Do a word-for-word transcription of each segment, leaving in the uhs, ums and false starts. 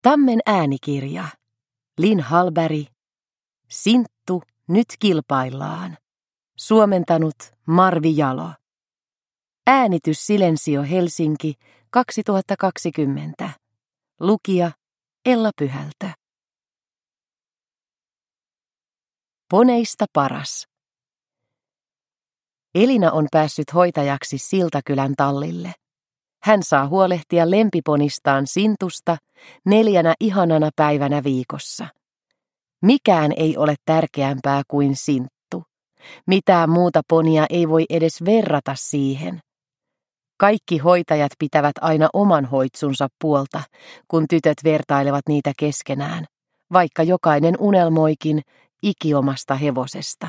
Tammen äänikirja. Lin Hallberg. Sinttu, nyt kilpaillaan. Suomentanut Marvi Jalo. Äänitys Silensio Helsinki kaksituhattakaksikymmentä. Lukija Ella Pyhältö. Poneista paras. Elina on päässyt hoitajaksi Siltakylän tallille. Hän saa huolehtia lempiponistaan Sintusta neljänä ihanana päivänä viikossa. Mikään ei ole tärkeämpää kuin Sinttu. Mitään muuta ponia ei voi edes verrata siihen. Kaikki hoitajat pitävät aina oman hoitsunsa puolta, kun tytöt vertailevat niitä keskenään, vaikka jokainen unelmoikin ikiomasta hevosesta.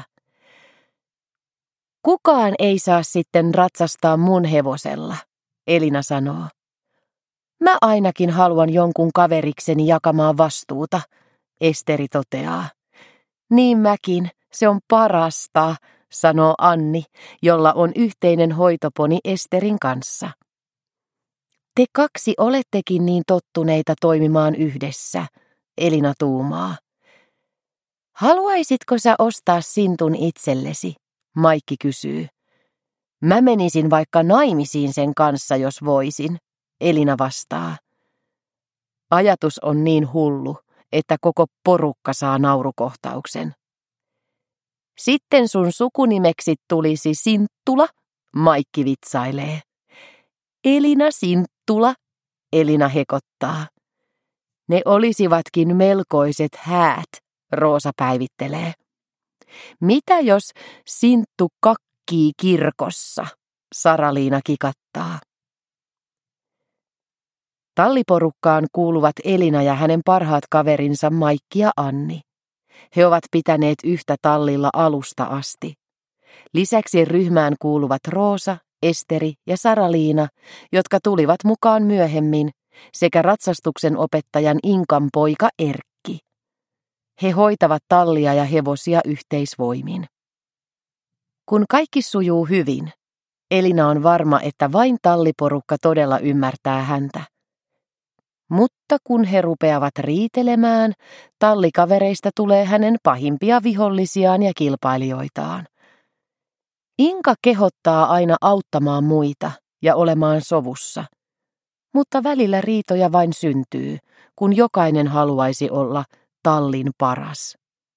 Kukaan ei saa sitten ratsastaa mun hevosella, Elina sanoo. Mä ainakin haluan jonkun kaverikseni jakamaan vastuuta, Esteri toteaa. Niin mäkin, se on parasta, sanoo Anni, jolla on yhteinen hoitoponi Esterin kanssa. Te kaksi olettekin niin tottuneita toimimaan yhdessä, Elina tuumaa. Haluaisitko sä ostaa Sintun itsellesi? Maikki kysyy. Mä menisin vaikka naimisiin sen kanssa, jos voisin, Elina vastaa. Ajatus on niin hullu, että koko porukka saa naurukohtauksen. Sitten sun sukunimeksi tulisi Sinttula, Maikki vitsailee. Elina Sinttula, Elina hekottaa. Ne olisivatkin melkoiset häät, Roosa päivittelee. Mitä jos Sinttu kakkii kirkossa, Sara-Liina kikattaa. Talliporukkaan kuuluvat Elina ja hänen parhaat kaverinsa Maikki ja Anni. He ovat pitäneet yhtä tallilla alusta asti. Lisäksi ryhmään kuuluvat Roosa, Esteri ja Sara-Liina, jotka tulivat mukaan myöhemmin, sekä ratsastuksen opettajan Inkan poika Erkki. He hoitavat tallia ja hevosia yhteisvoimin. Kun kaikki sujuu hyvin, Elina on varma, että vain talliporukka todella ymmärtää häntä. Mutta kun he rupeavat riitelemään, tallikavereista tulee hänen pahimpia vihollisiaan ja kilpailijoitaan. Inka kehottaa aina auttamaan muita ja olemaan sovussa, mutta välillä riitoja vain syntyy, kun jokainen haluaisi olla tallin paras.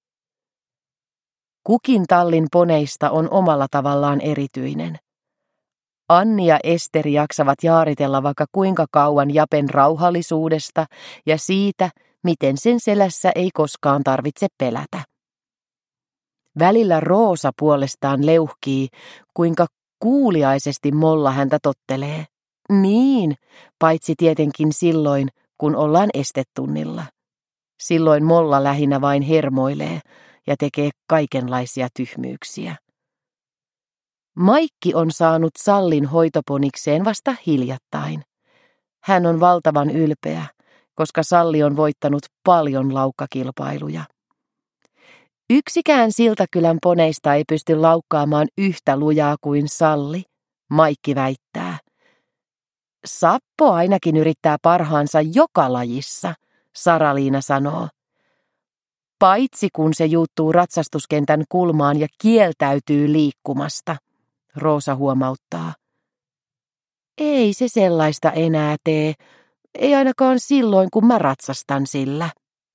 Kukin tallin poneista on omalla tavallaan erityinen. Anni ja Esteri jaksavat jaaritella vaikka kuinka kauan Japen rauhallisuudesta ja siitä, miten sen selässä ei koskaan tarvitse pelätä. Välillä Roosa puolestaan leuhkii, kuinka kuuliaisesti Molla häntä tottelee. Niin, paitsi tietenkin silloin, kun ollaan estetunnilla. Silloin Molla lähinnä vain hermoilee ja tekee kaikenlaisia tyhmyyksiä. Maikki on saanut Sallin hoitoponikseen vasta hiljattain. Hän on valtavan ylpeä, koska Salli on voittanut paljon laukkakilpailuja. Yksikään Siltakylän poneista ei pysty laukkaamaan yhtä lujaa kuin Salli, Maikki väittää. Sappo ainakin yrittää parhaansa joka lajissa, Sara-Liina sanoo. Paitsi kun se juuttuu ratsastuskentän kulmaan ja kieltäytyy liikkumasta, Roosa huomauttaa. Ei se sellaista enää tee, ei ainakaan silloin, kun mä ratsastan sillä.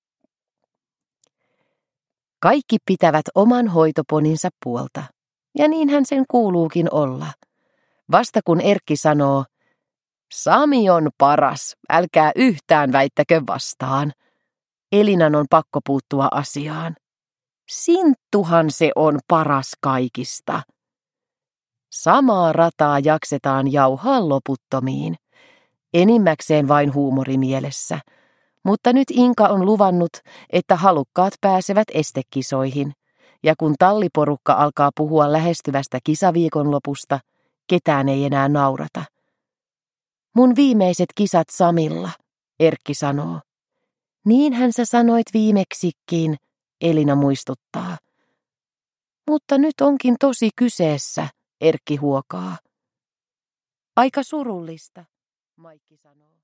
Kaikki pitävät oman hoitoponinsa puolta, ja niinhän sen kuuluukin olla. Vasta kun Erkki sanoo, Sami on paras, älkää yhtään väittäkö vastaan. Elinan on pakko puuttua asiaan. Sinttuhan se on paras kaikista. Samaa rataa jaksetaan jauhaa loputtomiin, enimmäkseen vain huumorimielessä, mutta nyt Inka on luvannut, että halukkaat pääsevät estekisoihin, ja kun talliporukka alkaa puhua lähestyvästä kisaviikonlopusta, ketään ei enää naurata. Mun viimeiset kisat Samilla, Erkki sanoo. Niinhän sä sanoit viimeksikin, Elina muistuttaa. Mutta nyt onkin tosi kyseessä, Erkki huokaa. Aika surullista, Maikki sanoo.